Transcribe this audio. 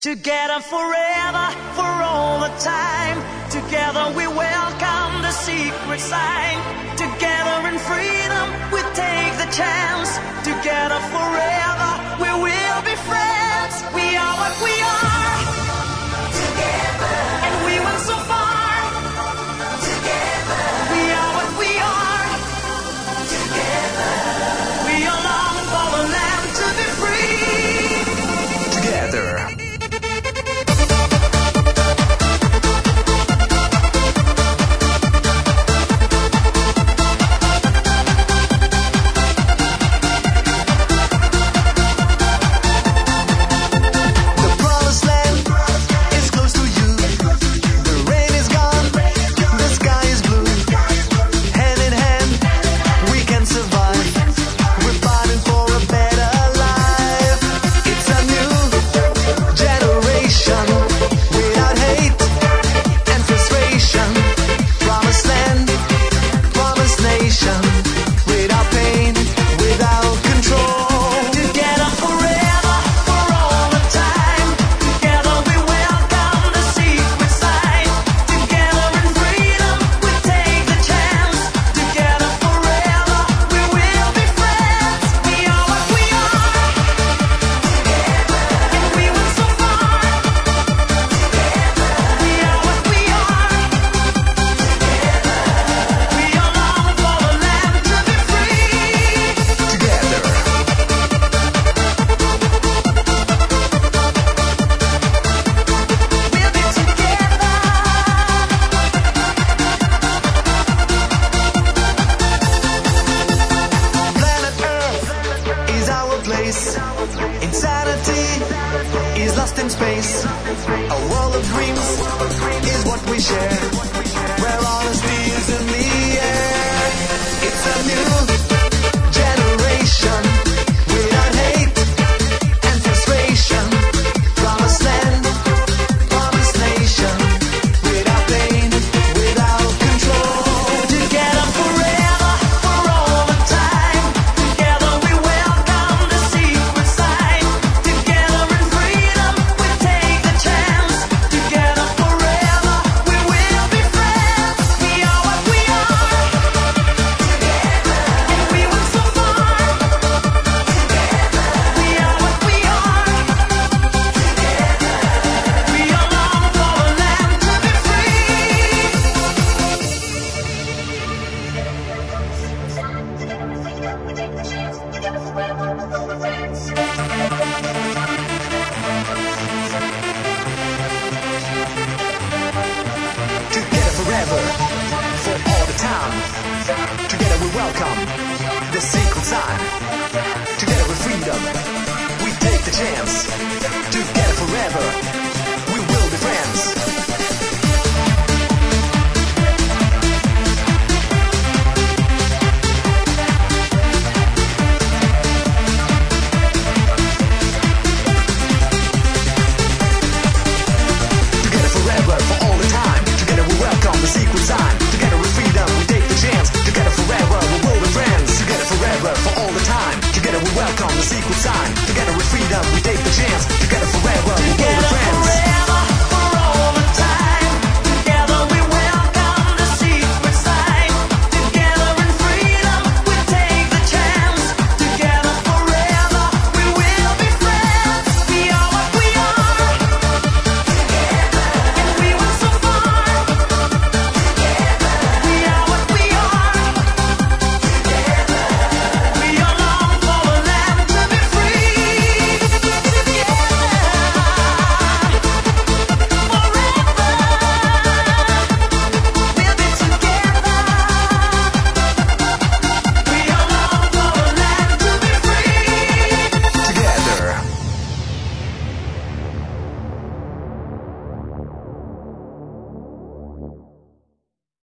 Together forever, for all the time. Together we welcome the secret sign. Together in freedom we take the chance. Together forever we will be friends. We are what we are. Together. And we went so far. Together. We are what we are. Together. We are longing for the land to be free. Together. Insanity is lost in space. A world of dreams is what we share, where honesty is in the air. It's a new generation without hate and frustration. Promised land, promised nation, without pain, without control. Together forever, for all the time. Together we welcome the secret sign. Together in freedom we take the chance. Together forever we will be friends. We are what we are. Together. And we went so far. Together. We are what we are. Together. We are long for the land to be Together forever, for all the time. Together we welcome the secret sign. Together with freedom, we take the chance. Together forever, we will be friends. Together forever, for all the time. Together we welcome the secret sign. Together with freedom, we take the chance. Together forever, we will be friends. Together forever, for all the time. Together we welcome the secret sign. Together with freedom, we take the chance.